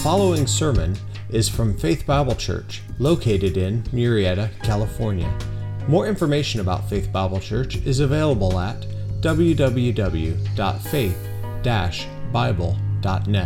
following sermon is from Faith Bible Church, located in Murrieta, California. More information about Faith Bible Church is available at www.faith-bible.net.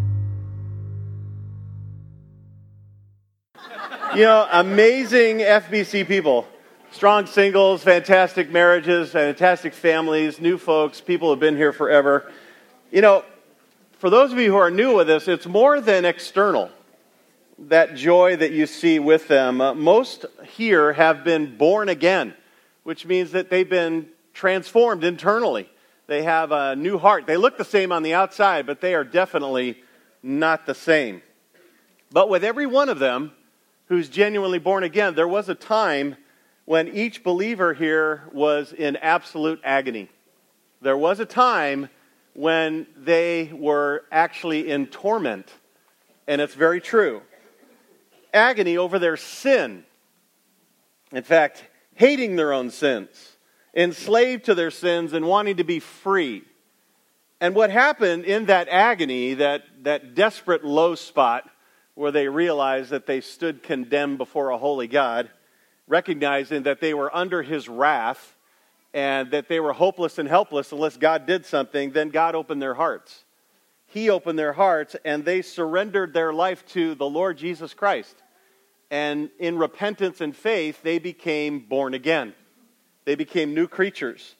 You know, amazing FBC people. Strong singles, fantastic marriages, fantastic families, new folks, people who have been here forever. You know, for those of you who are new with us, it's more than external, that joy that you see with them. Most here have been born again, which means that they've been transformed internally. They have a new heart. They look the same on the outside, but they are definitely not the same. But with every one of them who's genuinely born again, there was a time when each believer here was in absolute agony. There was a time when they were actually in torment, and it's very true. Agony over their sin. In fact, hating their own sins, enslaved to their sins and wanting to be free. And what happened in that agony, that desperate low spot where they realized that they stood condemned before a holy God, recognizing that they were under His wrath and that they were hopeless and helpless unless God did something, then God opened their hearts. He opened their hearts and they surrendered their life to the Lord Jesus Christ. And in repentance and faith, they became born again. They became new creatures.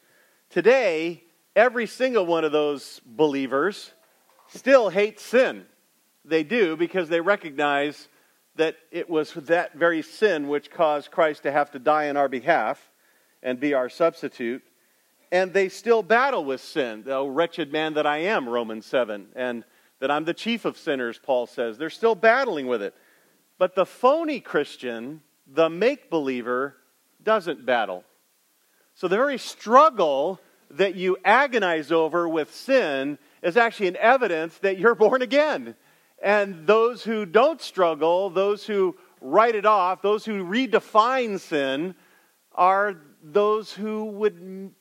Today, every single one of those believers still hates sin. They do because they recognize that it was that very sin which caused Christ to have to die on our behalf and be our substitute. And they still battle with sin. Oh, wretched man that I am, Romans 7. And that I'm the chief of sinners, Paul says. They're still battling with it. But the phony Christian, the make-believer, doesn't battle. So the very struggle that you agonize over with sin is actually an evidence that you're born again. And those who don't struggle, those who write it off, those who redefine sin, are those who would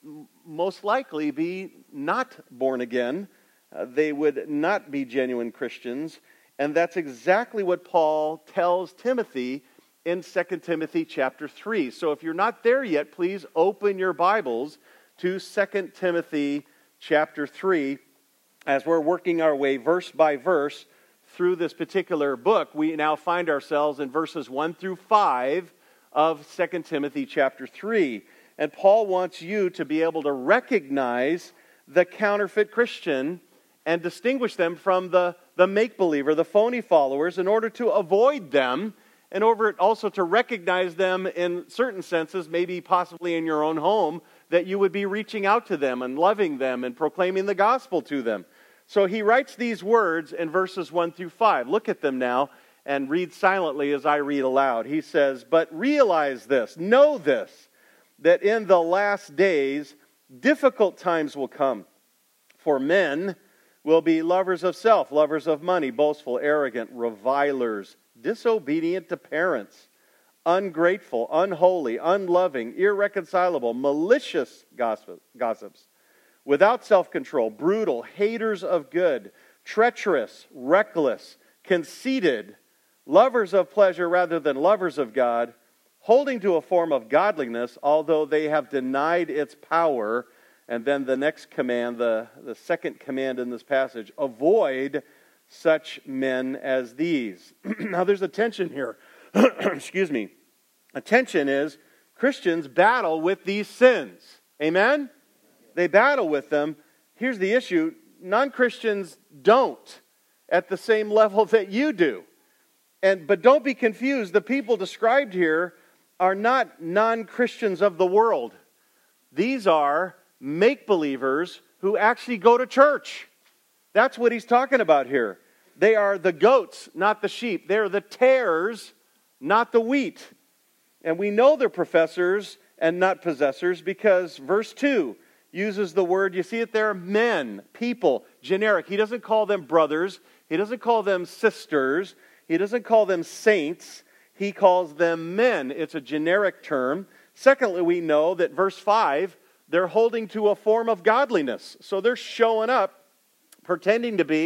most likely be not born again. They would not be genuine Christians. And that's exactly what Paul tells Timothy in 2 Timothy chapter 3. So if you're not there yet, please open your Bibles to 2 Timothy chapter 3. As we're working our way verse by verse through this particular book, we now find ourselves in verses 1 through 5 of 2 Timothy chapter 3. And Paul wants you to be able to recognize the counterfeit Christian and distinguish them from the make-believer, the phony followers, in order to avoid them, and also to recognize them in certain senses, maybe possibly in your own home, that you would be reaching out to them and loving them and proclaiming the gospel to them. So he writes these words in verses 1 through 5. Look at them now and read silently as I read aloud. He says, "But realize this, know this, that in the last days difficult times will come. For men will be lovers of self, lovers of money, boastful, arrogant, revilers, disobedient to parents, ungrateful, unholy, unloving, irreconcilable, malicious gossips, without self-control, brutal, haters of good, treacherous, reckless, conceited, lovers of pleasure rather than lovers of God, holding to a form of godliness, although they have denied its power." And then the next command, the second command in this passage, "Avoid such men as these." Now there's a tension here. Excuse me. A tension is Christians battle with these sins. Amen? They battle with them. Here's the issue. Non-Christians don't at the same level that you do. But don't be confused. The people described here are not non-Christians of the world. These are make-believers who actually go to church. That's what he's talking about here. They are the goats, not the sheep. They're the tares, not the wheat. And we know they're professors and not possessors because verse 2 uses the word, you see it there, men, people, generic. He doesn't call them brothers. He doesn't call them sisters. He doesn't call them saints. He calls them men. It's a generic term. Secondly, we know that verse 5, they're holding to a form of godliness. So they're showing up, pretending to be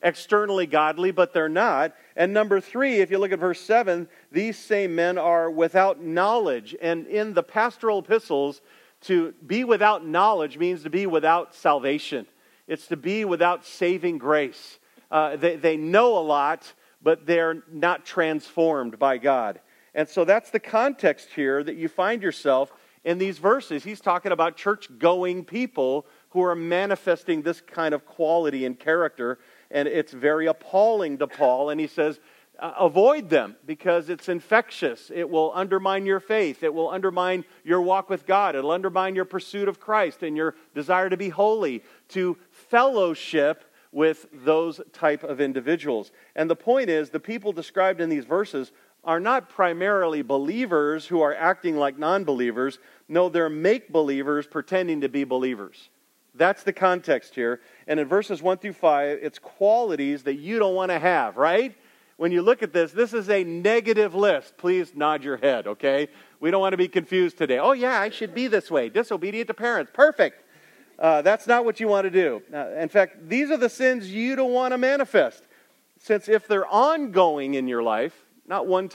externally godly, but they're not. And number 3, if you look at verse 7, these same men are without knowledge. And in the pastoral epistles, to be without knowledge means to be without salvation. It's to be without saving grace. They know a lot, but they're not transformed by God. And so that's the context here that you find yourself in these verses. He's talking about church-going people who are manifesting this kind of quality and character, and it's very appalling to Paul. And he says, avoid them because it's infectious. It will undermine your faith. It will undermine your walk with God. It'll undermine your pursuit of Christ and your desire to be holy, to fellowship with those type of individuals. And the point is, the people described in these verses are not primarily believers who are acting like non-believers. No, they're make-believers pretending to be believers. That's the context here. And in verses 1 through 5, it's qualities that you don't want to have, right? When you look at this is a negative list. Please nod your head, okay? We don't want to be confused today. Oh yeah, I should be this way. Disobedient to parents. Perfect. That's not what you want to do. In fact, these are the sins you don't want to manifest. Since if they're ongoing in your life, not one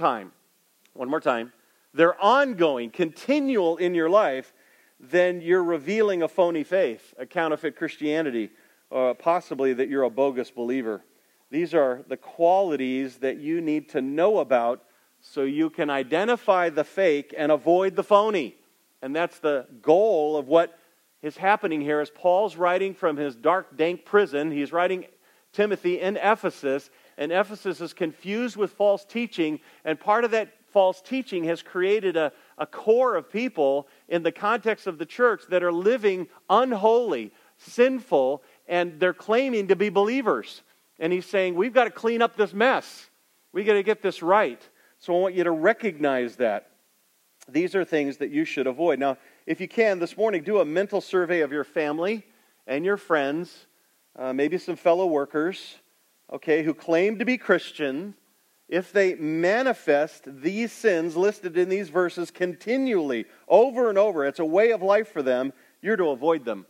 more time, they're ongoing, continual in your life, then you're revealing a phony faith, a counterfeit Christianity, or possibly that you're a bogus believer. These are the qualities that you need to know about so you can identify the fake and avoid the phony. And that's the goal of what is happening here as Paul's writing from his dark, dank prison. He's writing Timothy in Ephesus, and Ephesus is confused with false teaching, and part of that false teaching has created a core of people in the context of the church that are living unholy, sinful, and they're claiming to be believers. And he's saying, we've got to clean up this mess. We've got to get this right. So I want you to recognize that. These are things that you should avoid. Now, if you can, this morning, do a mental survey of your family and your friends, maybe some fellow workers, okay, who claim to be Christian. If they manifest these sins listed in these verses continually, over and over, it's a way of life for them, you're to avoid them.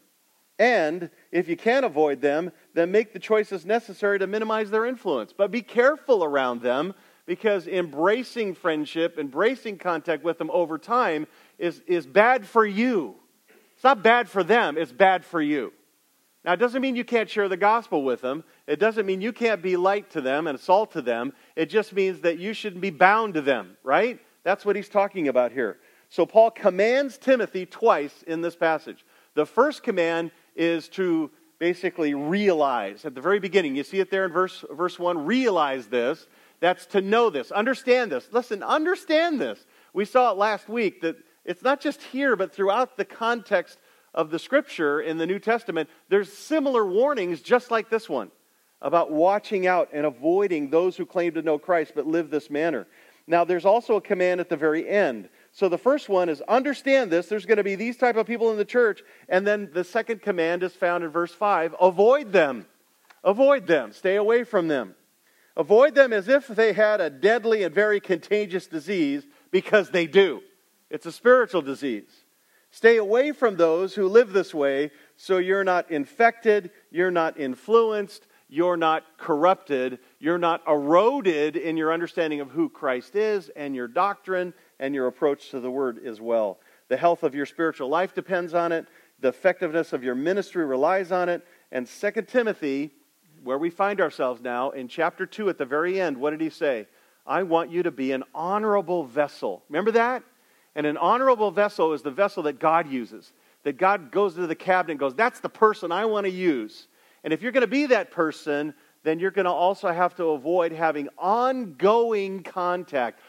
And if you can't avoid them, then make the choices necessary to minimize their influence. But be careful around them, because embracing friendship, embracing contact with them over time is bad for you. It's not bad for them, it's bad for you. Now, it doesn't mean you can't share the gospel with them. It doesn't mean you can't be light to them and salt to them. It just means that you shouldn't be bound to them, right? That's what he's talking about here. So Paul commands Timothy twice in this passage. The first command is to basically realize. At the very beginning, you see it there in verse 1, realize this. That's to know this, understand this. Listen, understand this. We saw it last week that it's not just here, but throughout the context of the Scripture in the New Testament, there's similar warnings just like this one about watching out and avoiding those who claim to know Christ but live this manner. Now, there's also a command at the very end. So the first one is understand this. There's going to be these type of people in the church. And then the second command is found in verse 5. Avoid them. Avoid them. Stay away from them. Avoid them as if they had a deadly and very contagious disease, because they do. It's a spiritual disease. Stay away from those who live this way so you're not infected, you're not influenced, you're not corrupted, you're not eroded in your understanding of who Christ is and your doctrine and your approach to the Word as well. The health of your spiritual life depends on it. The effectiveness of your ministry relies on it. And 2 Timothy, where we find ourselves now, in chapter 2 at the very end, what did he say? I want you to be an honorable vessel. Remember that? And an honorable vessel is the vessel that God uses. That God goes to the cabinet and goes, that's the person I want to use. And if you're going to be that person, then you're going to also have to avoid having ongoing contact,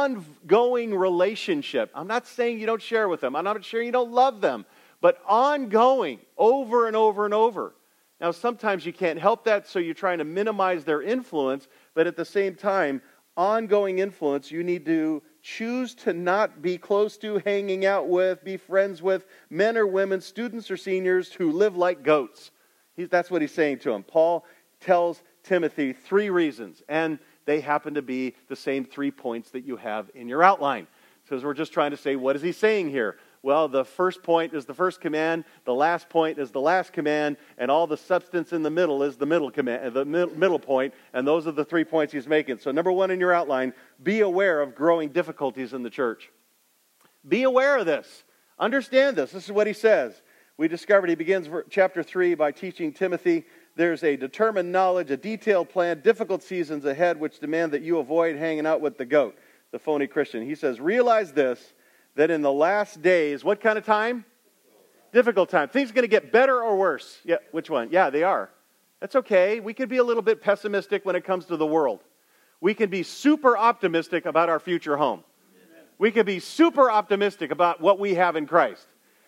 ongoing relationship. I'm not saying you don't share with them. I'm not sure you don't love them. But ongoing, over and over and over. Now, sometimes you can't help that, so you're trying to minimize their influence. But at the same time, ongoing influence, you need to choose to not be close to, hanging out with, be friends with men or women, students or seniors who live like goats. That's what he's saying to him. Paul tells Timothy 3 reasons, and they happen to be the same 3 points that you have in your outline. So we're just trying to say, what is he saying here? Well, the first point is the first command, the last point is the last command, and all the substance in the middle is the middle command, the middle point, and those are the 3 points he's making. So number 1 in your outline, be aware of growing difficulties in the church. Be aware of this. Understand this. This is what he says. We discovered he begins chapter 3 by teaching Timothy there's a determined knowledge, a detailed plan, difficult seasons ahead which demand that you avoid hanging out with the goat, the phony Christian. He says, realize this, that in the last days, what kind of time? Difficult time. Things are going to get better or worse? Yeah, which one? Yeah, they are. That's okay. We can be a little bit pessimistic when it comes to the world. We can be super optimistic about our future home. We can be super optimistic about what we have in Christ.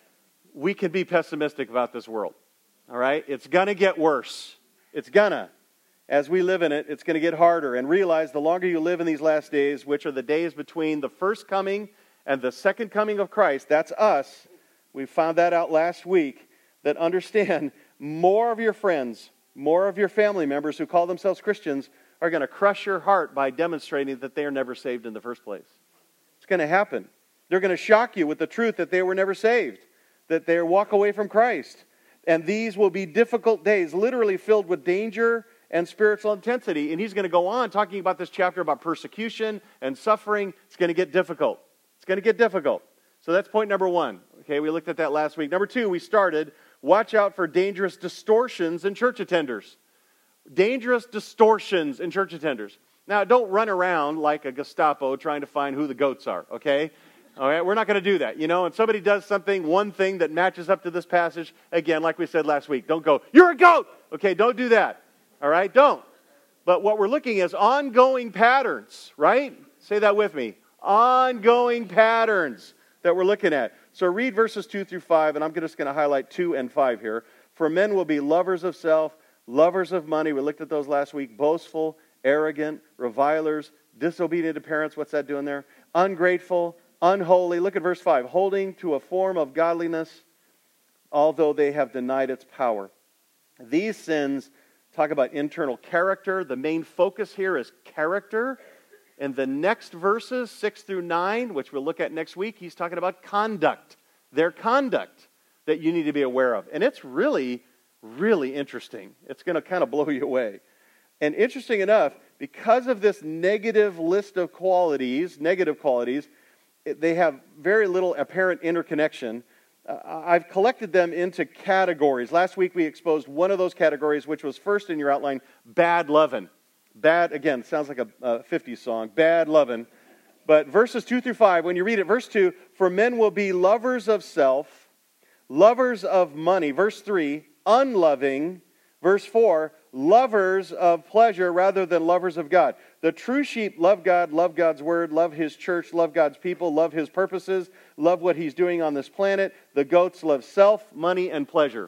We can be pessimistic about this world. All right? It's going to get worse. It's gonna. As we live in it, it's going to get harder. And realize the longer you live in these last days, which are the days between the first coming and the second coming of Christ, that's us. We found that out last week, that understand more of your friends, more of your family members who call themselves Christians are going to crush your heart by demonstrating that they are never saved in the first place. It's going to happen. They're going to shock you with the truth that they were never saved, that they walk away from Christ. And these will be difficult days, literally filled with danger and spiritual intensity. And he's going to go on talking about this chapter about persecution and suffering. It's going to get difficult. It's going to get difficult. So that's point number 1. Okay, we looked at that last week. Number 2, we started, watch out for dangerous distortions in church attenders. Dangerous distortions in church attenders. Now, don't run around like a Gestapo trying to find who the goats are, okay? All right, we're not going to do that. You know, and somebody does one thing that matches up to this passage, again, like we said last week, don't go, you're a goat! Okay, don't do that. All right, don't. But what we're looking at is ongoing patterns, right? Say that with me. Ongoing patterns that we're looking at. So read verses 2 through 5, and I'm just going to highlight 2 and 5 here. For men will be lovers of self, lovers of money. We looked at those last week. Boastful, arrogant, revilers, disobedient to parents. What's that doing there? Ungrateful, unholy. Look at verse 5. Holding to a form of godliness, although they have denied its power. These sins talk about internal character. The main focus here is character. In the next verses, 6 through 9, which we'll look at next week, he's talking about conduct. Their conduct that you need to be aware of. And it's really, really interesting. It's going to kind of blow you away. And interesting enough, because of this negative list of qualities, negative qualities, they have very little apparent interconnection. I've collected them into categories. Last week we exposed one of those categories, which was first in your outline, bad lovin'. Bad, again, sounds like a 50s song, bad lovin'. But verses 2 through 5, when you read it, verse 2, for men will be lovers of self, lovers of money. Verse 3, unloving. Verse 4, lovers of pleasure rather than lovers of God. The true sheep love God, love God's word, love His church, love God's people, love His purposes, love what He's doing on this planet. The goats love self, money, and pleasure.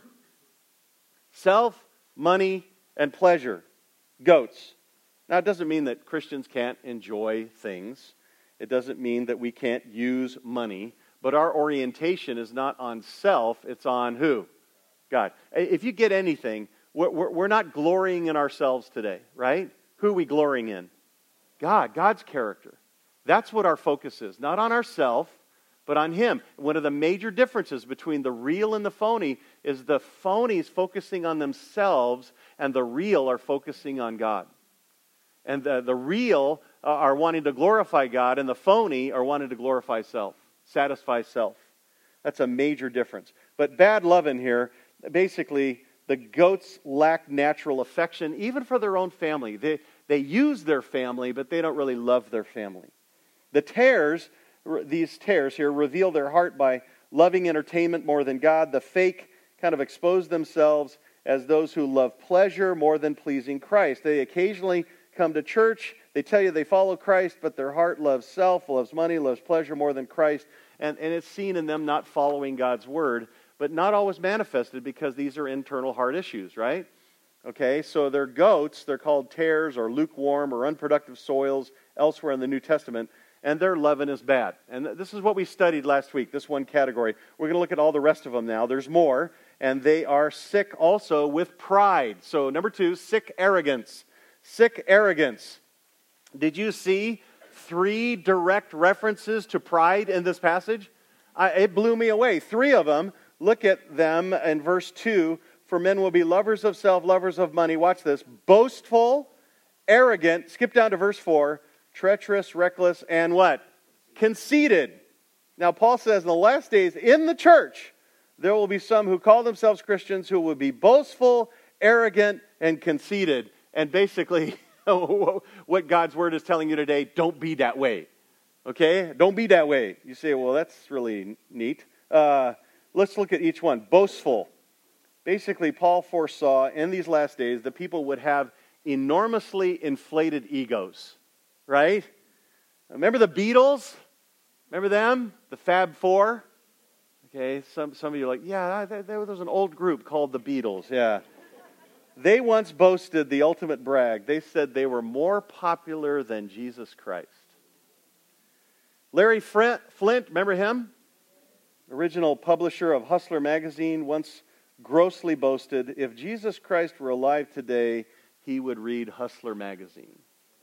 Self, money, and pleasure. Goats. Now, it doesn't mean that Christians can't enjoy things. It doesn't mean that we can't use money. But our orientation is not on self, it's on who? God. If you get anything, we're not glorying in ourselves today, right? Who are we glorying in? God, God's character. That's what our focus is. Not on ourself, but on Him. One of the major differences between the real and the phony is the phony's focusing on themselves and the real are focusing on God. And the real are wanting to glorify God, and the phony are wanting to glorify self, satisfy self. That's a major difference. But bad loving here, basically, the goats lack natural affection, even for their own family. They use their family, but they don't really love their family. The tares, these tares here, reveal their heart by loving entertainment more than God. The fake kind of expose themselves as those who love pleasure more than pleasing Christ. They occasionally come to church, they tell you they follow Christ, but their heart loves self, loves money, loves pleasure more than Christ. And it's seen in them not following God's word, but not always manifested because these are internal heart issues, right? Okay, so they're goats, they're called tares or lukewarm or unproductive soils elsewhere in the New Testament, and their leaven is bad. And this is what we studied last week, this one category. We're going to look at all the rest of them now. There's more, and they are sick also with pride. So number 2, sick arrogance. Sick arrogance. Did you see 3 direct references to pride in this passage? It blew me away. 3 of them, look at them in verse 2. For men will be lovers of self, lovers of money. Watch this. Boastful, arrogant. Skip down to verse 4. Treacherous, reckless, and what? Conceited. Now Paul says in the last days in the church, there will be some who call themselves Christians who will be boastful, arrogant, and conceited. And basically, what God's Word is telling you today, don't be that way. Okay? Don't be that way. You say, well, that's really neat. Let's look at each one. Boastful. Basically, Paul foresaw in these last days that people would have enormously inflated egos. Right? Remember the Beatles? Remember them? The Fab Four? Okay, some of you are like, yeah, there was an old group called the Beatles. Yeah. They once boasted the ultimate brag. They said they were more popular than Jesus Christ. Larry Flint, remember him? Original publisher of Hustler magazine, once grossly boasted, if Jesus Christ were alive today, he would read Hustler magazine.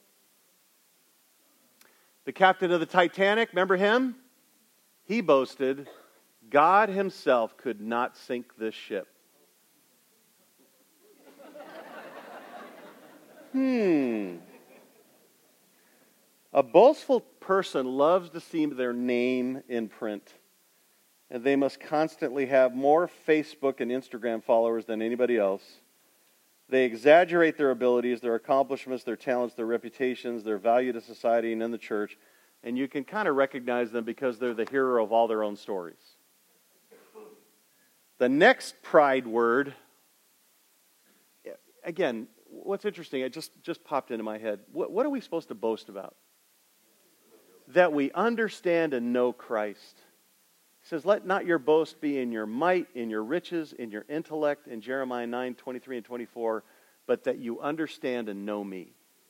The captain of the Titanic, remember him? He boasted, God himself could not sink this ship. A boastful person loves to see their name in print. And they must constantly have more Facebook and Instagram followers than anybody else. They exaggerate their abilities, their accomplishments, their talents, their reputations, their value to society and in the church. And you can kind of recognize them because they're the hero of all their own stories. The next pride word, again, what's interesting, it just popped into my head. What are we supposed to boast about? That we understand and know Christ. He says, let not your boast be in your might, in your riches, in your intellect, in Jeremiah 9:23 and 24, but that you understand and know me.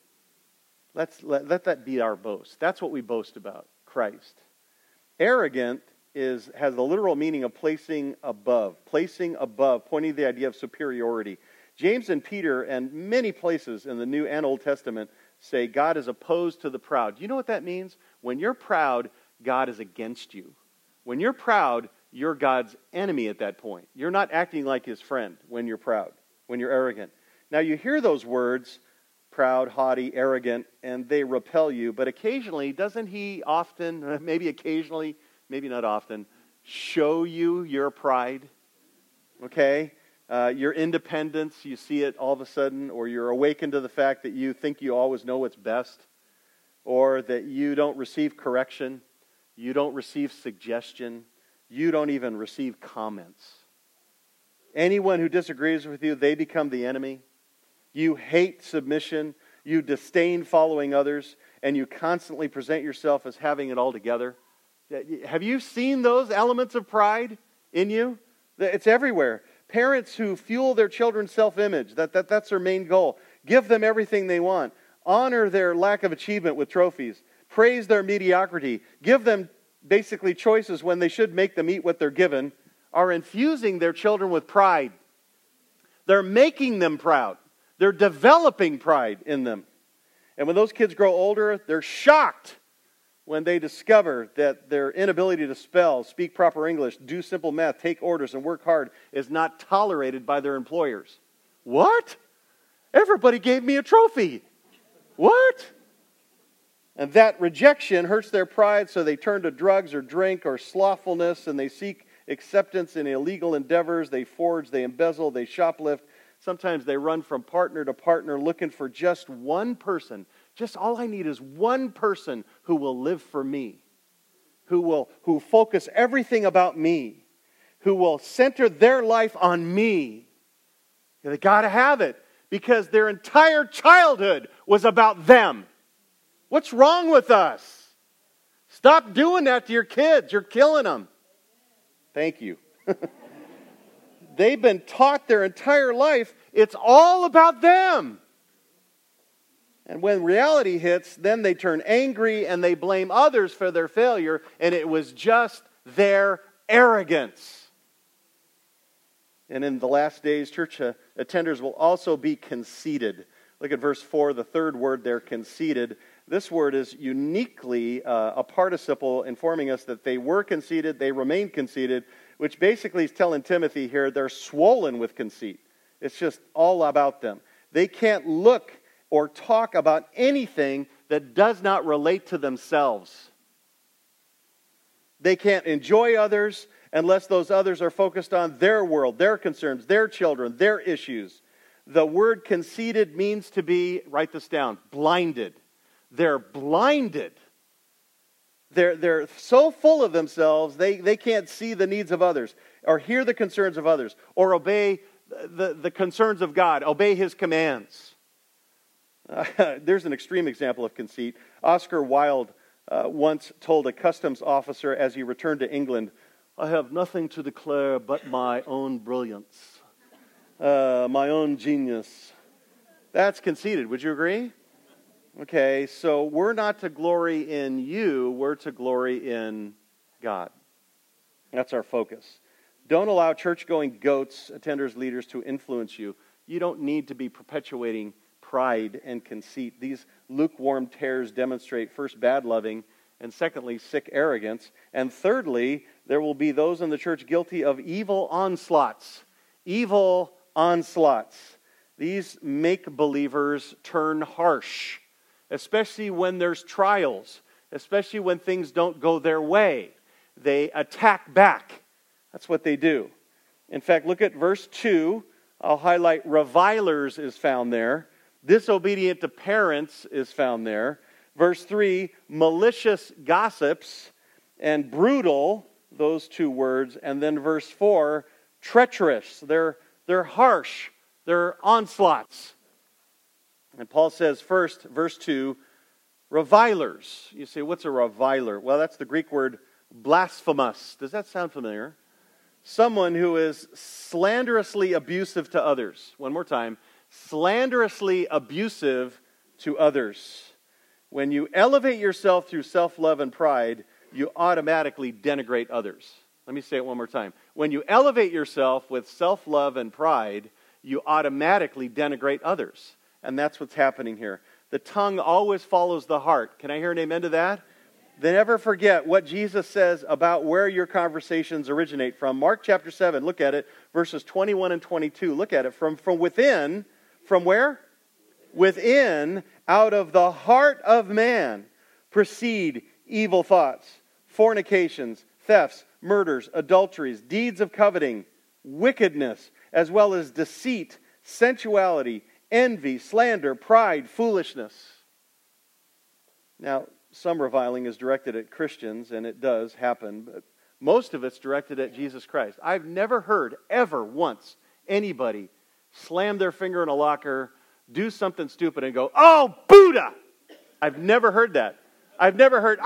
Let that be our boast. That's what we boast about, Christ. Arrogant has the literal meaning of placing above, pointing to the idea of superiority. James and Peter and many places in the New and Old Testament say God is opposed to the proud. Do you know what that means? When you're proud, God is against you. When you're proud, you're God's enemy at that point. You're not acting like his friend when you're proud, when you're arrogant. Now you hear those words, proud, haughty, arrogant, and they repel you, but occasionally, doesn't he often, maybe occasionally, maybe not often, show you your pride? Okay? Your independence, you see it all of a sudden, or you're awakened to the fact that you think you always know what's best, or that you don't receive correction, you don't receive suggestion, you don't even receive comments. Anyone who disagrees with you, they become the enemy. You hate submission, you disdain following others, and you constantly present yourself as having it all together. Have you seen those elements of pride in you? It's everywhere. Parents who fuel their children's self-image, that's their main goal. Give them everything they want. Honor their lack of achievement with trophies. Praise their mediocrity. Give them basically choices when they should make them eat what they're given. Are infusing their children with pride. They're making them proud. They're developing pride in them. And when those kids grow older, they're shocked when they discover that their inability to spell, speak proper English, do simple math, take orders, and work hard is not tolerated by their employers. What? Everybody gave me a trophy. What? And that rejection hurts their pride, so they turn to drugs or drink or slothfulness, and they seek acceptance in illegal endeavors. They forge, they embezzle, they shoplift. Sometimes they run from partner to partner looking for just one person. Just all I need is one person who will live for me, who focus everything about me, who will center their life on me. They got to have it because their entire childhood was about them. What's wrong with us? Stop doing that to your kids. You're killing them. Thank you. They've been taught their entire life it's all about them. And when reality hits, then they turn angry and they blame others for their failure, and it was just their arrogance. And in the last days, church attenders will also be conceited. Look at verse 4, the third word there, conceited. This word is uniquely a participle informing us that they were conceited, they remain conceited, which basically is telling Timothy here they're swollen with conceit. It's just all about them. They can't look or talk about anything that does not relate to themselves. They can't enjoy others unless those others are focused on their world, their concerns, their children, their issues. The word conceited means to be, write this down, blinded. They're blinded. They're so full of themselves, they can't see the needs of others, or hear the concerns of others, or obey the concerns of God, obey His commands. There's an extreme example of conceit. Oscar Wilde once told a customs officer as he returned to England, "I have nothing to declare but my own brilliance, my own genius." That's conceited. Would you agree? Okay, so we're not to glory in you, we're to glory in God. That's our focus. Don't allow church-going goats, attenders, leaders to influence you. You don't need to be perpetuating pride and conceit. These lukewarm tares demonstrate, first, bad loving, and secondly, sick arrogance. And thirdly, there will be those in the church guilty of evil onslaughts. Evil onslaughts. These make believers turn harsh, especially when there's trials, especially when things don't go their way. They attack back. That's what they do. In fact, look at verse 2. I'll highlight revilers is found there. Disobedient to parents is found there. Verse 3, malicious gossips and brutal, those two words. And then verse 4, treacherous. They're harsh. They're onslaughts. And Paul says first, verse 2, revilers. You say, what's a reviler? Well, that's the Greek word blasphemous. Does that sound familiar? Someone who is slanderously abusive to others. One more time. Slanderously abusive to others. When you elevate yourself through self-love and pride, you automatically denigrate others. Let me say it one more time. When you elevate yourself with self-love and pride, you automatically denigrate others. And that's what's happening here. The tongue always follows the heart. Can I hear an amen to that? Then never forget what Jesus says about where your conversations originate from. Mark chapter 7, look at it, verses 21 and 22. Look at it. From within, from where? Within, out of the heart of man, proceed evil thoughts, fornications, thefts, murders, adulteries, deeds of coveting, wickedness, as well as deceit, sensuality, envy, slander, pride, foolishness. Now, some reviling is directed at Christians, and it does happen, but most of it's directed at Jesus Christ. I've never heard, ever once, anybody slam their finger in a locker, do something stupid, and go, "Oh, Buddha!" I've never heard that. I've never heard,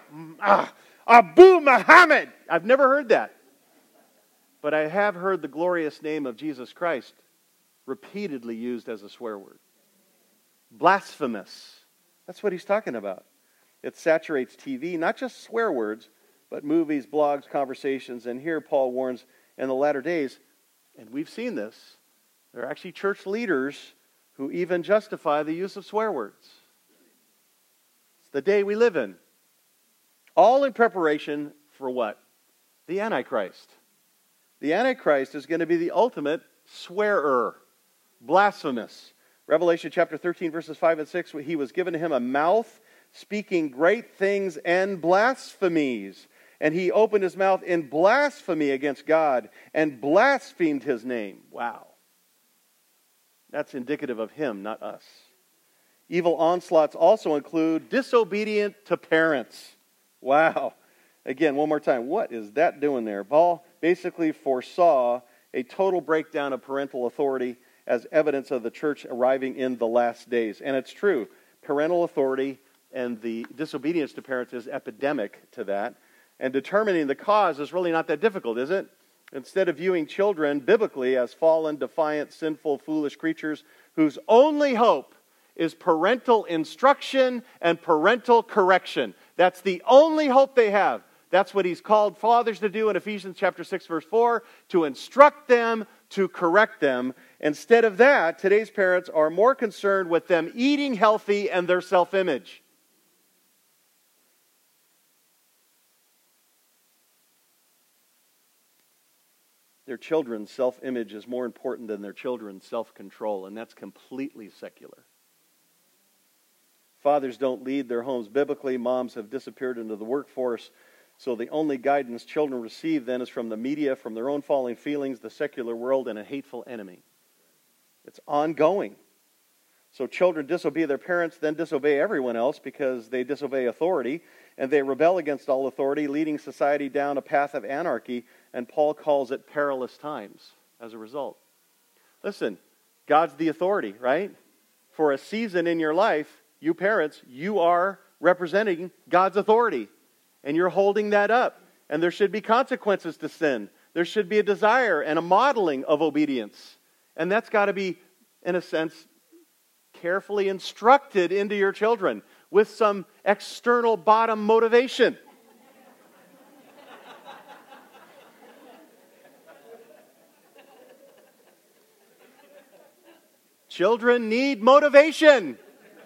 Abu Muhammad! I've never heard that. But I have heard the glorious name of Jesus Christ repeatedly used as a swear word. Blasphemous. That's what he's talking about. It saturates TV, not just swear words, but movies, blogs, conversations. And here Paul warns in the latter days, and we've seen this, there are actually church leaders who even justify the use of swear words. It's the day we live in. All in preparation for what? The Antichrist. The Antichrist is going to be the ultimate swearer, blasphemous. Revelation chapter 13, verses 5 and 6, he was given to him a mouth speaking great things and blasphemies. And he opened his mouth in blasphemy against God and blasphemed his name. Wow. That's indicative of him, not us. Evil onslaughts also include disobedient to parents. Wow. Again, one more time. What is that doing there? Paul basically foresaw a total breakdown of parental authority as evidence of the church arriving in the last days. And it's true. Parental authority and the disobedience to parents is epidemic to that. And determining the cause is really not that difficult, is it? Instead of viewing children biblically as fallen, defiant, sinful, foolish creatures whose only hope is parental instruction and parental correction. That's the only hope they have. That's what he's called fathers to do in Ephesians chapter 6, verse 4, to instruct them to correct them. Instead of that, today's parents are more concerned with them eating healthy and their self-image. Their children's self-image is more important than their children's self-control, and that's completely secular. Fathers don't lead their homes biblically. Moms have disappeared into the workforce. So the only guidance children receive then is from the media, from their own falling feelings, the secular world, and a hateful enemy. It's ongoing. So children disobey their parents, then disobey everyone else because they disobey authority, and they rebel against all authority, leading society down a path of anarchy, and Paul calls it perilous times as a result. Listen, God's the authority, right? For a season in your life, you parents, you are representing God's authority, and you're holding that up, and there should be consequences to sin. There should be a desire and a modeling of obedience, and that's got to be, in a sense, carefully instructed into your children with some external bottom motivation. Children need motivation.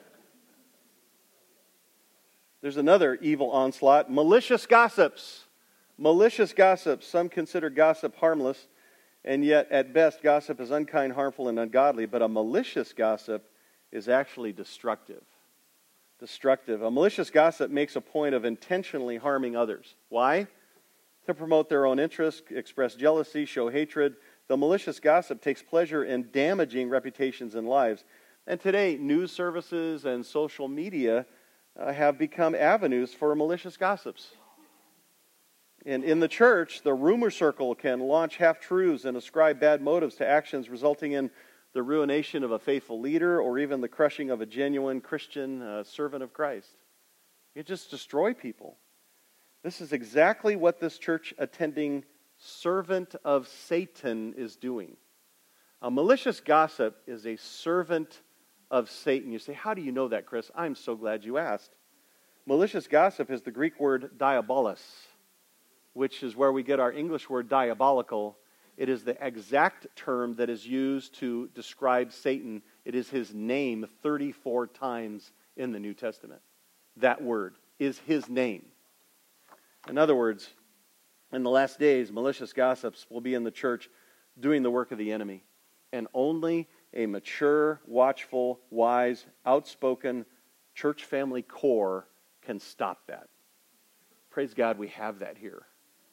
There's another evil onslaught, malicious gossips. Malicious gossips. Some consider gossip harmless, and yet at best gossip is unkind, harmful, and ungodly. But a malicious gossip is actually destructive. Destructive. A malicious gossip makes a point of intentionally harming others. Why? To promote their own interests, express jealousy, show hatred. The malicious gossip takes pleasure in damaging reputations and lives. And today, news services and social media have become avenues for malicious gossips. And in the church, the rumor circle can launch half-truths and ascribe bad motives to actions resulting in the ruination of a faithful leader or even the crushing of a genuine Christian servant of Christ. You just destroy people. This is exactly what this church-attending servant of Satan is doing. A malicious gossip is a servant of Satan. You say, how do you know that, Chris? I'm so glad you asked. Malicious gossip is the Greek word diabolos, which is where we get our English word diabolical. It is the exact term that is used to describe Satan. It is his name 34 times in the New Testament. That word is his name. In other words, in the last days, malicious gossips will be in the church doing the work of the enemy. And only a mature, watchful, wise, outspoken church family core can stop that. Praise God we have that here.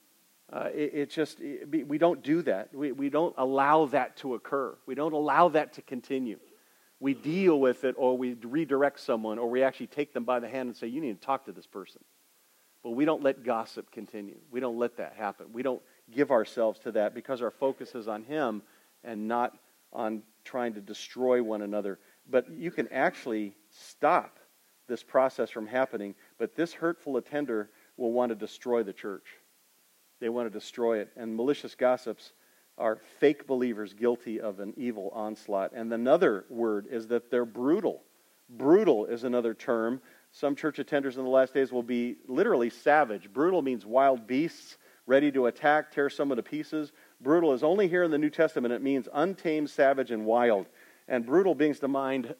We don't do that. We don't allow that to occur. We don't allow that to continue. We deal with it, or we redirect someone, or we actually take them by the hand and say, you need to talk to this person. But we don't let gossip continue. We don't let that happen. We don't give ourselves to that because our focus is on Him and not on trying to destroy one another. But you can actually stop this process from happening, but this hurtful attender will want to destroy the church. They want to destroy it. And malicious gossips are fake believers guilty of an evil onslaught. And another word is that they're brutal. Brutal is another term. Some church attenders in the last days will be literally savage. Brutal means wild beasts, ready to attack, tear someone to pieces. Brutal is only here in the New Testament. It means untamed, savage, and wild. And brutal brings to mind,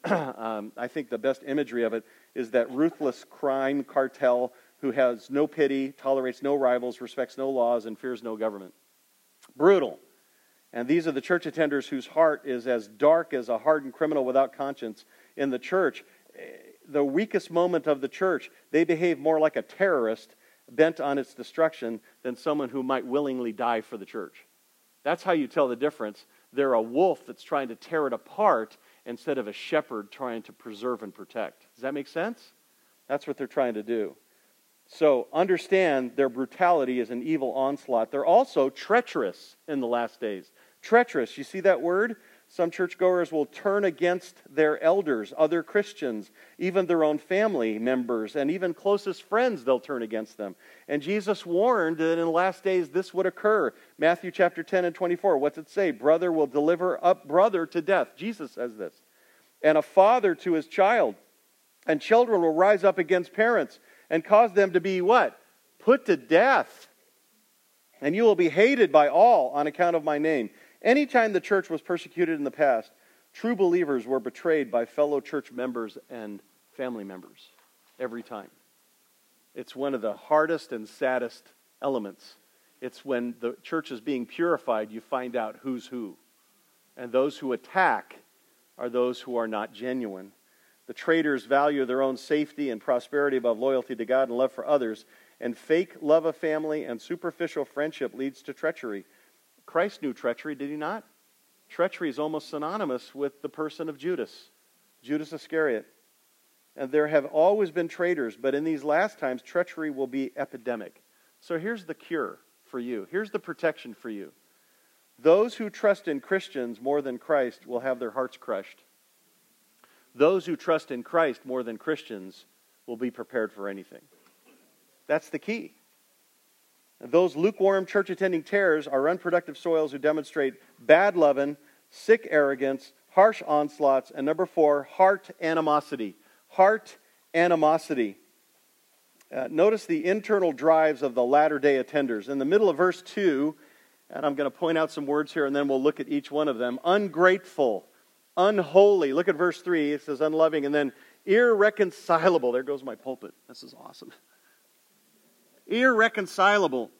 I think the best imagery of it is that ruthless crime cartel who has no pity, tolerates no rivals, respects no laws, and fears no government. Brutal. And these are the church attenders whose heart is as dark as a hardened criminal without conscience. In the church, the weakest moment of the church, they behave more like a terrorist bent on its destruction than someone who might willingly die for the church. That's how you tell the difference. They're a wolf that's trying to tear it apart instead of a shepherd trying to preserve and protect. Does that make sense? That's what they're trying to do. So understand their brutality is an evil onslaught. They're also treacherous in the last days. Treacherous, you see that word? Some churchgoers will turn against their elders, other Christians, even their own family members, and even closest friends, they'll turn against them. And Jesus warned that in the last days this would occur. Matthew chapter 10 and 24, what's it say? Brother will deliver up brother to death. Jesus says this. And a father to his child. And children will rise up against parents and cause them to be what? Put to death. And you will be hated by all on account of my name. Anytime the church was persecuted in the past, true believers were betrayed by fellow church members and family members. Every time. It's one of the hardest and saddest elements. It's when the church is being purified, you find out who's who. And those who attack are those who are not genuine. The traitors value their own safety and prosperity above loyalty to God and love for others. And fake love of family and superficial friendship leads to treachery. Christ knew treachery, did he not? Treachery is almost synonymous with the person of Judas Iscariot. And there have always been traitors, but in these last times, treachery will be epidemic. So here's the cure for you. Here's the protection for you. Those who trust in Christians more than Christ will have their hearts crushed. Those who trust in Christ more than Christians will be prepared for anything. That's the key. And those lukewarm church-attending tares are unproductive soils who demonstrate bad loving, sick arrogance, harsh onslaughts, and number 4, heart animosity. Heart animosity. Notice the internal drives of the latter-day attenders. In the middle of verse 2, and I'm going to point out some words here and then we'll look at each one of them. Ungrateful, unholy. Look at verse 3. It says unloving, and then irreconcilable. There goes my pulpit. This is awesome. Irreconcilable.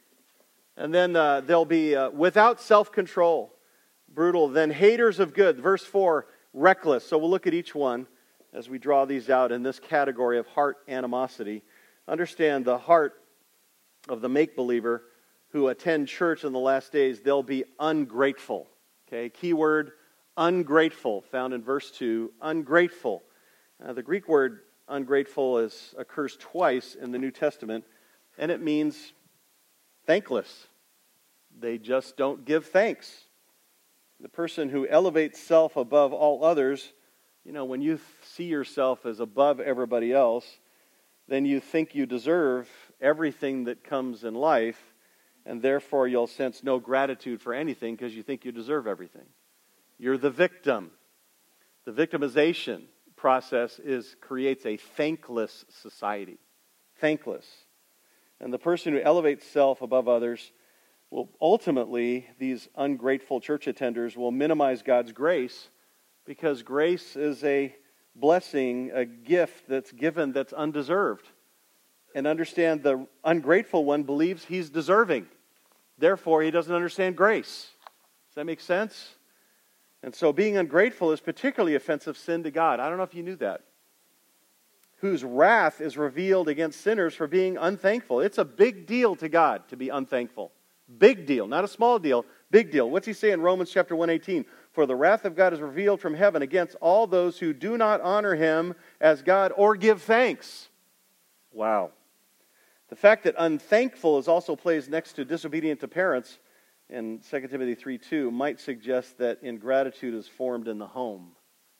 And then they'll be without self-control. Brutal. Then haters of good. Verse 4, reckless. So we'll look at each one as we draw these out in this category of heart animosity. Understand the heart of the make-believer who attend church in the last days, they'll be ungrateful. Okay, keyword ungrateful, found in verse 2, ungrateful. The Greek word ungrateful occurs twice in the New Testament, and it means thankless. They just don't give thanks. The person who elevates self above all others, when you see yourself as above everybody else, then you think you deserve everything that comes in life, and therefore you'll sense no gratitude for anything because you think you deserve everything. You're the victim. The victimization process creates a thankless society. Thankless. And the person who elevates self above others will ultimately, these ungrateful church attenders will minimize God's grace, because grace is a blessing, a gift that's given that's undeserved. And understand, the ungrateful one believes he's deserving. Therefore, he doesn't understand grace. Does that make sense? And so being ungrateful is particularly offensive sin to God. I don't know if you knew that. Whose wrath is revealed against sinners for being unthankful. It's a big deal to God to be unthankful. Big deal, not a small deal, big deal. What's he say in Romans chapter 1:18? For the wrath of God is revealed from heaven against all those who do not honor him as God or give thanks. Wow. The fact that unthankful is also placed next to disobedient to parents in 2 Timothy 3:2 might suggest that ingratitude is formed in the home.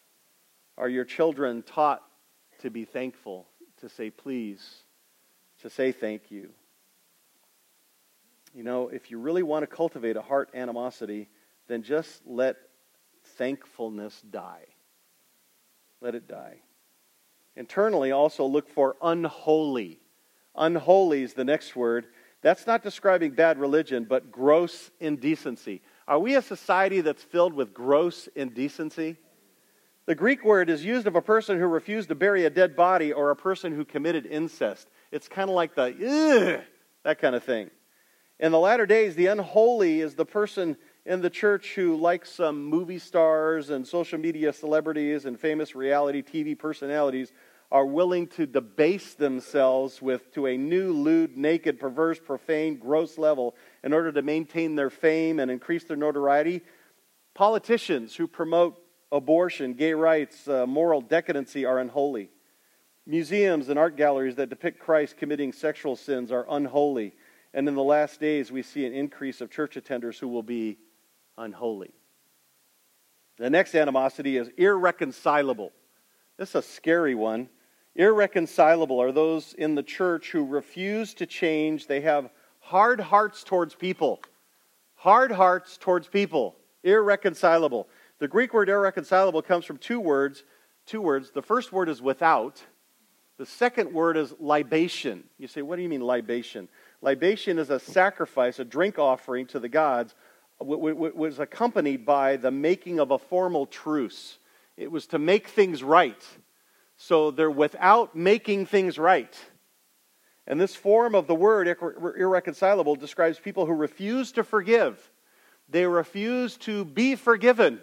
Are your children taught to be thankful, to say please, to say thank you? If you really want to cultivate a heart animosity, then just let thankfulness die. Let it die. Internally, also look for unholy. Unholy is the next word. That's not describing bad religion, but gross indecency. Are we a society that's filled with gross indecency? The Greek word is used of a person who refused to bury a dead body or a person who committed incest. It's kind of like the, that kind of thing. In the latter days, the unholy is the person in the church who, like some movie stars and social media celebrities and famous reality TV personalities, are willing to debase themselves to a new, lewd, naked, perverse, profane, gross level in order to maintain their fame and increase their notoriety. Politicians who promote abortion, gay rights, moral decadency are unholy. Museums and art galleries that depict Christ committing sexual sins are unholy. And in the last days, we see an increase of church attenders who will be unholy. The next animosity is irreconcilable. This is a scary one. Irreconcilable are those in the church who refuse to change. They have hard hearts towards people. Hard hearts towards people. Irreconcilable. The Greek word irreconcilable comes from two words. The first word is without. The second word is libation. You say, what do you mean libation? Libation is a sacrifice, a drink offering to the gods was accompanied by the making of a formal truce. It was to make things right. So they're without making things right. And this form of the word, irreconcilable, describes people who refuse to forgive. They refuse to be forgiven.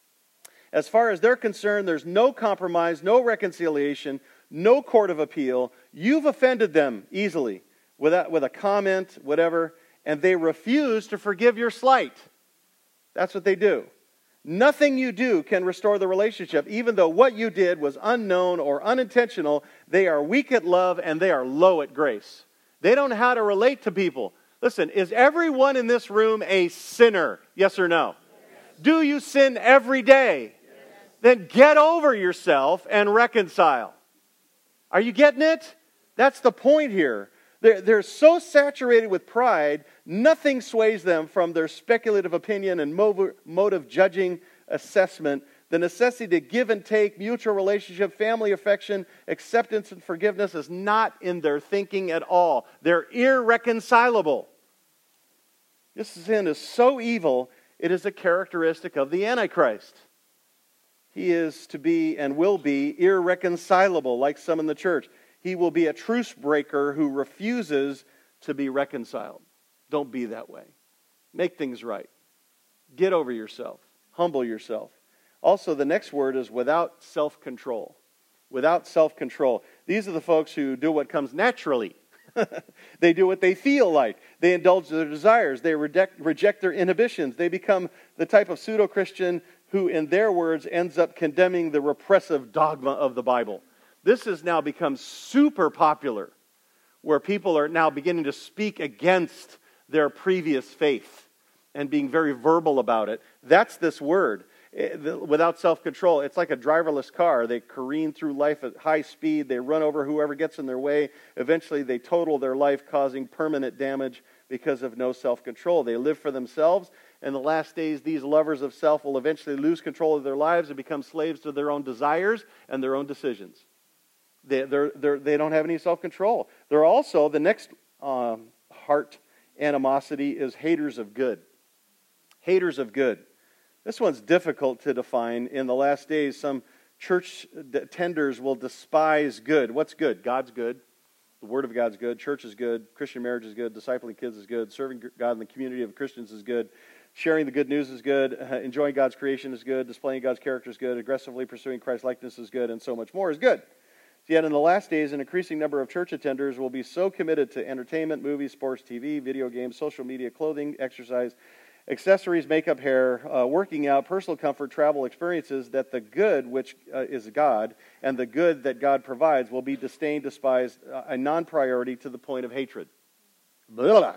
As far as they're concerned, there's no compromise, no reconciliation, no court of appeal. You've offended them easily with a comment, whatever, and they refuse to forgive your slight. That's what they do. Nothing you do can restore the relationship. Even though what you did was unknown or unintentional, they are weak at love and they are low at grace. They don't know how to relate to people. Listen, is everyone in this room a sinner? Yes or no? Yes. Do you sin every day? Yes. Then get over yourself and reconcile. Are you getting it? That's the point here. They're so saturated with pride, nothing sways them from their speculative opinion and motive judging assessment. The necessity to give and take, mutual relationship, family affection, acceptance and forgiveness is not in their thinking at all. They're irreconcilable. This sin is so evil, it is a characteristic of the Antichrist. He is to be and will be irreconcilable, like some in the church. He will be a truce breaker who refuses to be reconciled. Don't be that way. Make things right. Get over yourself. Humble yourself. Also, the next word is without self-control. Without self-control. These are the folks who do what comes naturally. They do what they feel like. They indulge their desires. They reject their inhibitions. They become the type of pseudo-Christian who, in their words, ends up condemning the repressive dogma of the Bible. This has now become super popular, where people are now beginning to speak against their previous faith and being very verbal about it. That's this word, without self-control. It's like a driverless car. They careen through life at high speed. They run over whoever gets in their way. Eventually, they total their life, causing permanent damage because of no self-control. They live for themselves. In the last days, these lovers of self will eventually lose control of their lives and become slaves to their own desires and their own decisions. They don't have any self-control. They're also, the next heart animosity is haters of good. Haters of good. This one's difficult to define. In the last days, some church tenders will despise good. What's good? God's good. The Word of God's good. Church is good. Christian marriage is good. Discipling kids is good. Serving God in the community of Christians is good. Sharing the good news is good. Enjoying God's creation is good. Displaying God's character is good. Aggressively pursuing Christ's likeness is good. And so much more is good. Yet in the last days, an increasing number of church attenders will be so committed to entertainment, movies, sports, TV, video games, social media, clothing, exercise, accessories, makeup, hair, working out, personal comfort, travel experiences, that the good, which is God, and the good that God provides will be disdained, despised, a non-priority to the point of hatred. Blah, blah.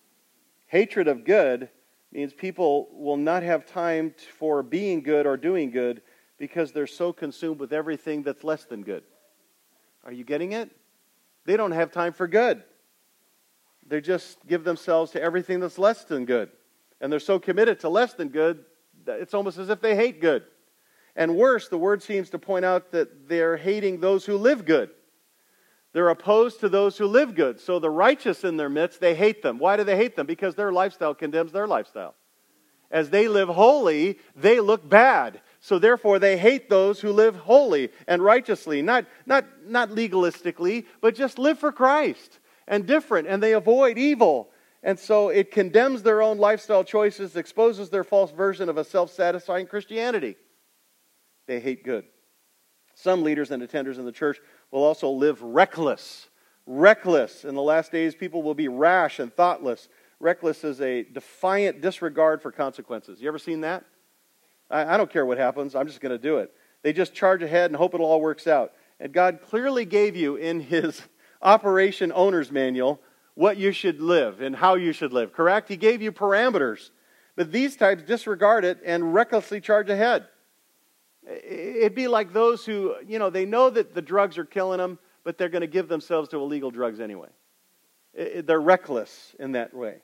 Hatred of good means people will not have time for being good or doing good because they're so consumed with everything that's less than good. Are you getting it? They don't have time for good. They just give themselves to everything that's less than good. And they're so committed to less than good, that it's almost as if they hate good. And worse, the word seems to point out that they're hating those who live good. They're opposed to those who live good. So the righteous in their midst, they hate them. Why do they hate them? Because their lifestyle condemns their lifestyle. As they live holy, they look bad. So therefore, they hate those who live holy and righteously. Not legalistically, but just live for Christ and different. And they avoid evil. And so it condemns their own lifestyle choices, exposes their false version of a self-satisfying Christianity. They hate good. Some leaders and attenders in the church will also live reckless. Reckless. In the last days, people will be rash and thoughtless. Reckless is a defiant disregard for consequences. You ever seen that? I don't care what happens. I'm just going to do it. They just charge ahead and hope it all works out. And God clearly gave you in His Operation Owner's Manual what you should live and how you should live. Correct? He gave you parameters. But these types disregard it and recklessly charge ahead. It'd be like those who, they know that the drugs are killing them, but they're going to give themselves to illegal drugs anyway. They're reckless in that way.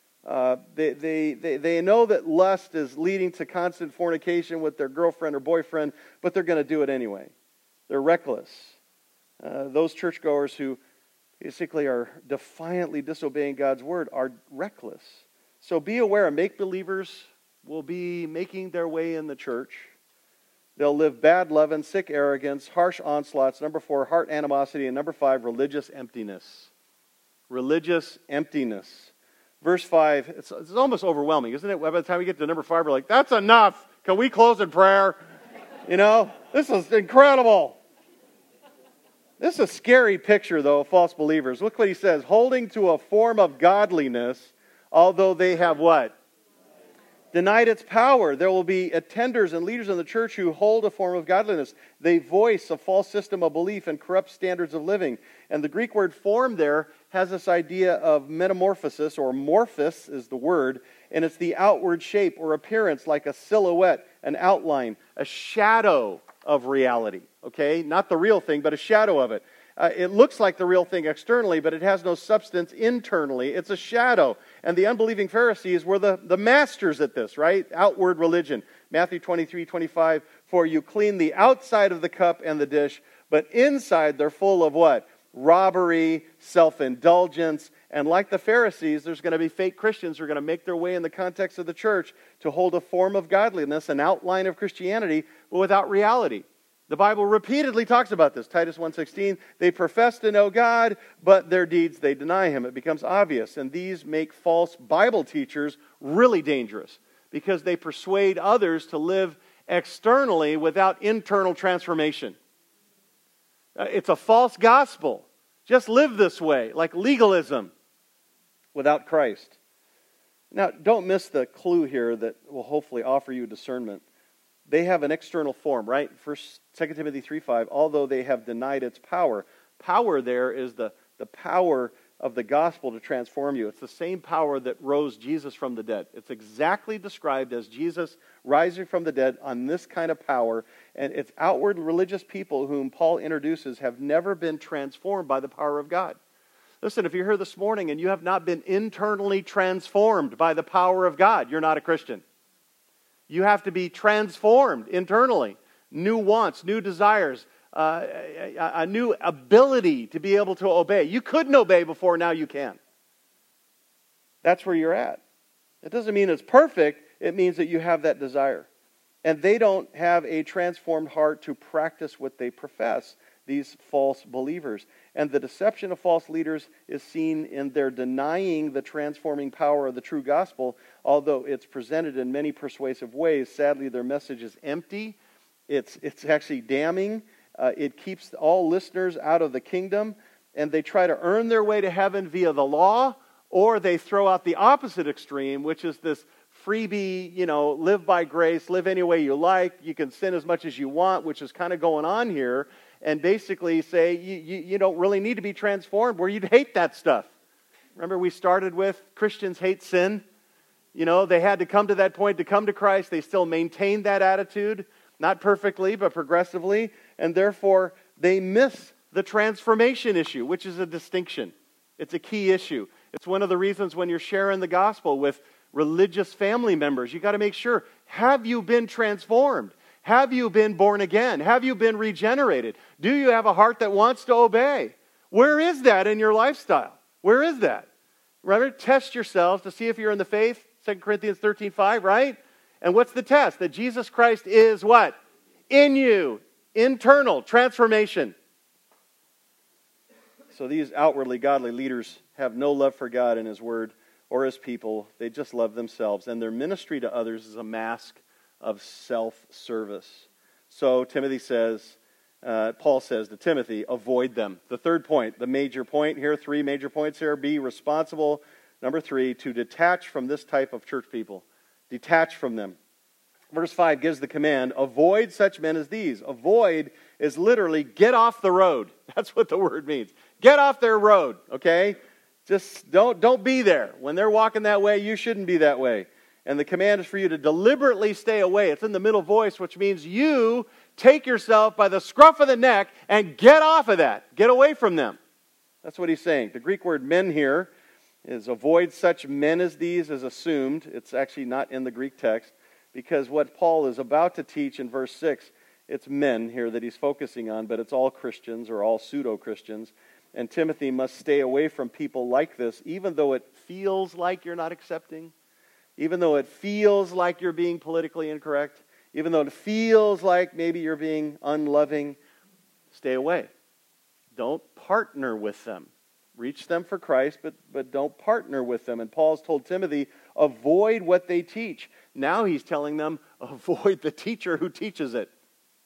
They know that lust is leading to constant fornication with their girlfriend or boyfriend, but they're going to do it anyway. They're reckless. Those churchgoers who basically are defiantly disobeying God's word are reckless. So be aware, make-believers will be making their way in the church. They'll live bad loving, sick arrogance, harsh onslaughts. Number 4, heart animosity. And number 5, religious emptiness. Religious emptiness. Verse 5, it's almost overwhelming, isn't it? By the time we get to number 5, we're like, that's enough. Can we close in prayer? You know, this is incredible. This is a scary picture, though, of false believers. Look what he says. Holding to a form of godliness, although they have what? Denied its power. There will be attenders and leaders in the church who hold a form of godliness. They voice a false system of belief and corrupt standards of living. And the Greek word form there has this idea of metamorphosis, or morphos is the word, and it's the outward shape or appearance like a silhouette, an outline, a shadow of reality. Okay? Not the real thing, but a shadow of it. It looks like the real thing externally, but it has no substance internally. It's a shadow. And the unbelieving Pharisees were the masters at this, right? Outward religion. Matthew 23:25, for you clean the outside of the cup and the dish, but inside they're full of what? Robbery, self-indulgence. And like the Pharisees, there's going to be fake Christians who are going to make their way in the context of the church to hold a form of godliness, an outline of Christianity, but without reality. The Bible repeatedly talks about this. Titus 1:16, they profess to know God, but their deeds they deny Him. It becomes obvious. And these make false Bible teachers really dangerous because they persuade others to live externally without internal transformation. It's a false gospel. Just live this way, like legalism, without Christ. Now, don't miss the clue here that will hopefully offer you discernment. They have an external form, right? 2 Timothy 3:5, although they have denied its power. Power there is the power of the gospel to transform you. It's the same power that rose Jesus from the dead. It's exactly described as Jesus rising from the dead on this kind of power. And it's outward religious people whom Paul introduces have never been transformed by the power of God. Listen, if you're here this morning and you have not been internally transformed by the power of God, you're not a Christian. You have to be transformed internally. New wants, new desires, a new ability to be able to obey. You couldn't obey before, now you can. That's where you're at. It doesn't mean it's perfect. It means that you have that desire. And they don't have a transformed heart to practice what they profess, these false believers. And the deception of false leaders is seen in their denying the transforming power of the true gospel, although it's presented in many persuasive ways. Sadly, their message is empty. It's actually damning. It keeps all listeners out of the kingdom, and they try to earn their way to heaven via the law, or they throw out the opposite extreme, which is this freebie, live by grace, live any way you like, you can sin as much as you want, which is kind of going on here, and basically say you don't really need to be transformed, where you'd hate that stuff. Remember we started with Christians hate sin? They had to come to that point to come to Christ. They still maintained that attitude, not perfectly, but progressively, and therefore they miss the transformation issue, which is a distinction. It's a key issue. It's one of the reasons when you're sharing the gospel with religious family members, you got to make sure, have you been transformed? Have you been born again? Have you been regenerated? Do you have a heart that wants to obey? Where is that in your lifestyle? Where is that? Remember, test yourselves to see if you're in the faith. 2 Corinthians 13:5, right? And what's the test? That Jesus Christ is what? In you. Internal transformation. So these outwardly godly leaders have no love for God and His Word or His people. They just love themselves. And their ministry to others is a mask of self-service. So Paul says to Timothy, avoid them. The third point, the major point here, 3 major points here. Be responsible. Number 3, to detach from this type of church people. Detach from them. Verse 5 gives the command, avoid such men as these. Avoid is literally get off the road. That's what the word means. Get off their road, okay? Just don't be there. When they're walking that way, you shouldn't be that way. And the command is for you to deliberately stay away. It's in the middle voice, which means you take yourself by the scruff of the neck and get off of that. Get away from them. That's what he's saying. The Greek word men here is avoid such men as these is assumed. It's actually not in the Greek text, because what Paul is about to teach in verse 6, it's men here that he's focusing on, but it's all Christians or all pseudo-Christians. And Timothy must stay away from people like this, even though it feels like you're not accepting, even though it feels like you're being politically incorrect, even though it feels like maybe you're being unloving, stay away. Don't partner with them. Reach them for Christ, but don't partner with them. And Paul's told Timothy, avoid what they teach. Now he's telling them, avoid the teacher who teaches it.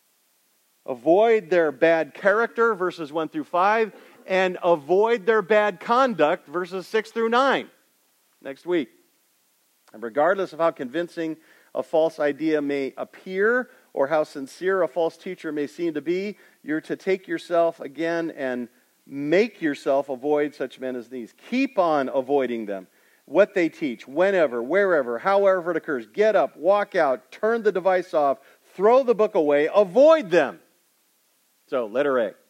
Avoid their bad character, verses 1 through 5, and avoid their bad conduct, verses 6 through 9, next week. And regardless of how convincing a false idea may appear, or how sincere a false teacher may seem to be, you're to take yourself again and make yourself avoid such men as these. Keep on avoiding them. What they teach, whenever, wherever, however it occurs. Get up, walk out, turn the device off, throw the book away, avoid them. So, letter A.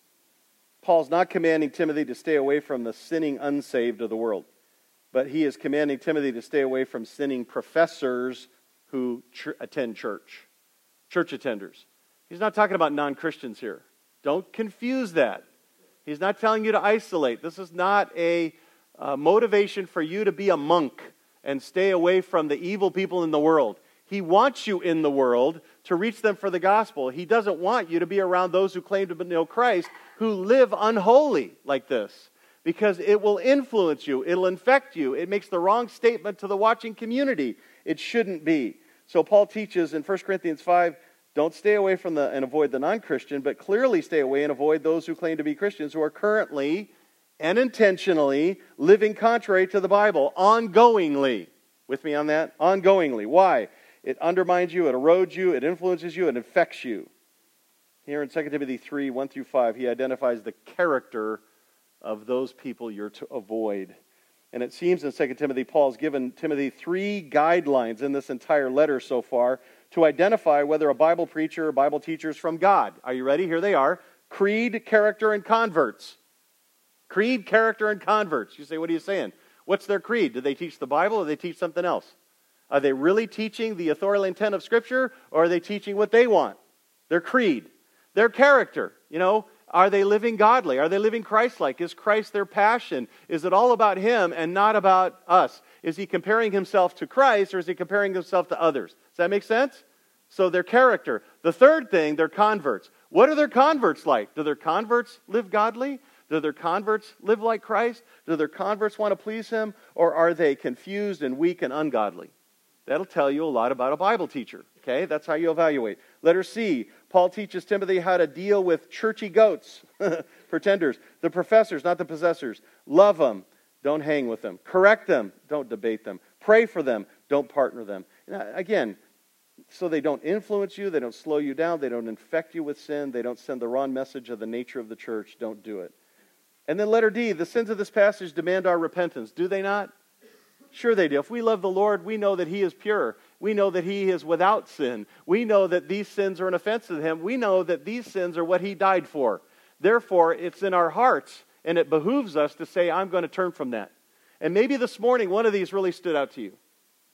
Paul's not commanding Timothy to stay away from the sinning unsaved of the world, but he is commanding Timothy to stay away from sinning professors who attend church. Church attenders. He's not talking about non-Christians here. Don't confuse that. He's not telling you to isolate. This is not a motivation for you to be a monk and stay away from the evil people in the world. He wants you in the world to reach them for the gospel. He doesn't want you to be around those who claim to know Christ, who live unholy like this, because it will influence you. It'll infect you. It makes the wrong statement to the watching community. It shouldn't be. So Paul teaches in 1 Corinthians 5, don't stay away from and avoid the non-Christian, but clearly stay away and avoid those who claim to be Christians who are currently and intentionally living contrary to the Bible, ongoingly. With me on that? Ongoingly. Why? It undermines you, it erodes you, it influences you, it infects you. Here in 2 Timothy 3, 1 through 5, he identifies the character of those people you're to avoid. And it seems in 2 Timothy, Paul's given Timothy 3 guidelines in this entire letter so far to identify whether a Bible preacher or Bible teacher is from God. Are you ready? Here they are. Creed, character, and converts. Creed, character, and converts. You say, what are you saying? What's their creed? Do they teach the Bible or do they teach something else? Are they really teaching the authorial intent of Scripture, or are they teaching what they want? Their creed. Their character. Are they living godly? Are they living Christ-like? Is Christ their passion? Is it all about Him and not about us? Is he comparing himself to Christ, or is he comparing himself to others? Does that make sense? So their character. The third thing, their converts. What are their converts like? Do their converts live godly? Do their converts live like Christ? Do their converts want to please Him? Or are they confused and weak and ungodly? That'll tell you a lot about a Bible teacher. Okay, that's how you evaluate. Letter C, Paul teaches Timothy how to deal with churchy goats, pretenders. The professors, not the possessors. Love them, don't hang with them. Correct them, don't debate them. Pray for them, don't partner them. Again, so they don't influence you, they don't slow you down, they don't infect you with sin, they don't send the wrong message of the nature of the church. Don't do it. And then letter D, the sins of this passage demand our repentance. Do they not? Sure they do. If we love the Lord, we know that He is pure. We know that He is without sin. We know that these sins are an offense to Him. We know that these sins are what He died for. Therefore, it's in our hearts, and it behooves us to say, I'm going to turn from that. And maybe this morning, one of these really stood out to you.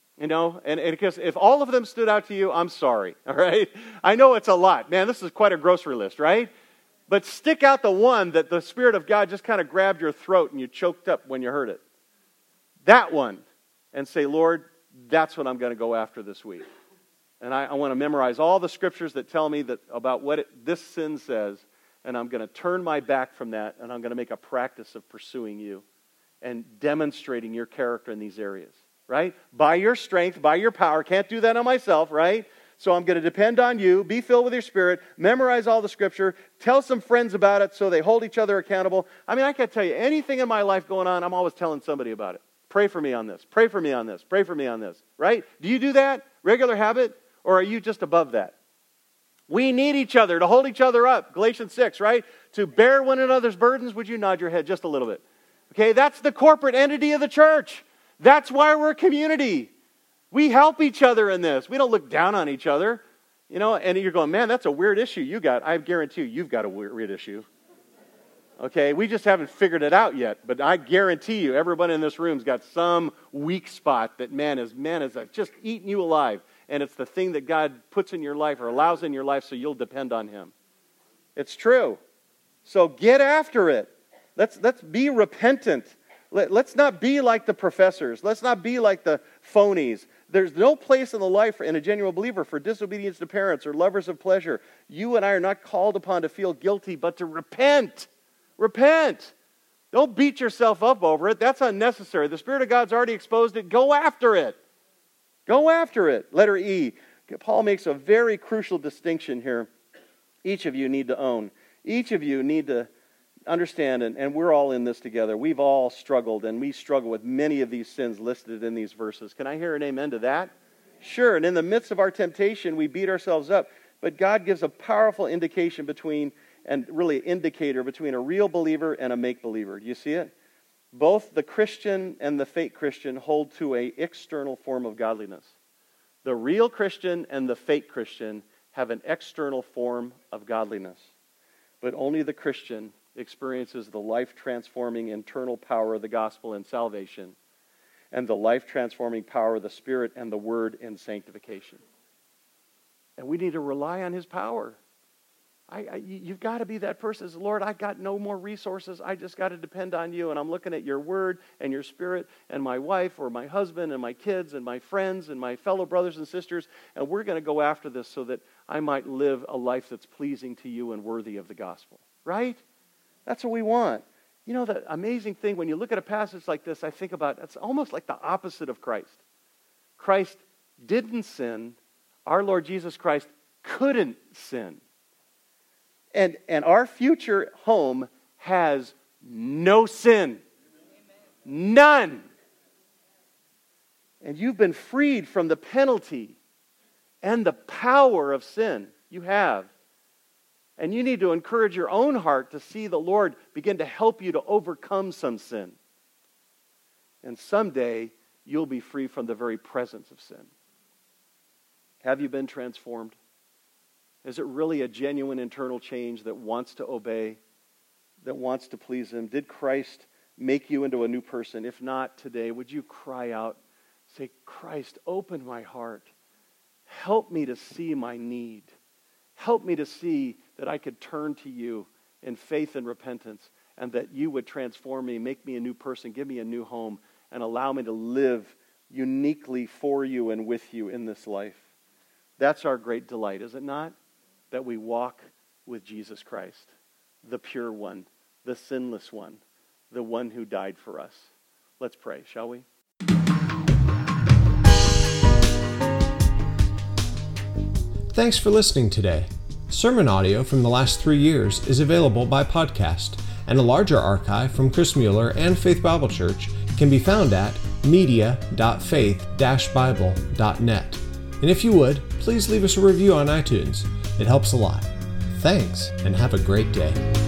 And because if all of them stood out to you, I'm sorry, all right? I know it's a lot. Man, this is quite a grocery list, right? But stick out the one that the Spirit of God just kind of grabbed your throat and you choked up when you heard it. That one. And say, Lord, that's what I'm going to go after this week. And I want to memorize all the scriptures that tell me that about what this sin says, and I'm going to turn my back from that, and I'm going to make a practice of pursuing you and demonstrating your character in these areas, right? By your strength, by your power. Can't do that on myself, right? So I'm going to depend on you, be filled with your Spirit, memorize all the scripture, tell some friends about it so they hold each other accountable. I mean, I can't tell you anything in my life going on, I'm always telling somebody about it. Pray for me on this. Pray for me on this. Pray for me on this. Right? Do you do that? Regular habit? Or are you just above that? We need each other to hold each other up. Galatians 6, right? To bear one another's burdens. Would you nod your head just a little bit? Okay, that's the corporate entity of the church. That's why we're a community. We help each other in this. We don't look down on each other. And you're going, man, that's a weird issue you got. I guarantee you've got a weird issue. Okay, we just haven't figured it out yet, but I guarantee you, everyone in this room's got some weak spot that man is just eating you alive, and it's the thing that God puts in your life or allows in your life so you'll depend on Him. It's true. So get after it. Let's be repentant. Let's not be like the professors. Let's not be like the phonies. There's no place in the life in a genuine believer for disobedience to parents or lovers of pleasure. You and I are not called upon to feel guilty, but to repent. Repent. Don't beat yourself up over it. That's unnecessary. The Spirit of God's already exposed it. Go after it. Go after it. Letter E. Paul makes a very crucial distinction here. Each of you need to own. Each of you need to understand, and we're all in this together. We've all struggled, and we struggle with many of these sins listed in these verses. Can I hear an amen to that? Sure, and in the midst of our temptation, we beat ourselves up. But God gives a powerful indication between a real believer and a make-believer. Do you see it? Both the Christian and the fake Christian hold to an external form of godliness. The real Christian and the fake Christian have an external form of godliness. But only the Christian experiences the life-transforming internal power of the gospel and salvation, and the life-transforming power of the Spirit and the Word in sanctification. And we need to rely on His power. You've got to be that person who says, Lord, I got no more resources. I just got to depend on you. And I'm looking at your Word and your Spirit and my wife or my husband and my kids and my friends and my fellow brothers and sisters. And we're going to go after this so that I might live a life that's pleasing to you and worthy of the gospel. Right? That's what we want. You know, the amazing thing, when you look at a passage like this, I think about, it's almost like the opposite of Christ. Christ didn't sin. Our Lord Jesus Christ couldn't sin. And our future home has no sin. None. And you've been freed from the penalty and the power of sin. You have. And you need to encourage your own heart to see the Lord begin to help you to overcome some sin. And someday, you'll be free from the very presence of sin. Have you been transformed? Is it really a genuine internal change that wants to obey, that wants to please Him? Did Christ make you into a new person? If not today, would you cry out, say, Christ, open my heart. Help me to see my need. Help me to see that I could turn to you in faith and repentance, and that you would transform me, make me a new person, give me a new home, and allow me to live uniquely for you and with you in this life. That's our great delight, is it not? That we walk with Jesus Christ, the pure one, the sinless one, the one who died for us. Let's pray, shall we? Thanks for listening today. Sermon audio from the last 3 years is available by podcast, and a larger archive from Chris Mueller and Faith Bible Church can be found at media.faith-bible.net. And if you would, please leave us a review on iTunes. It helps a lot. Thanks, and have a great day.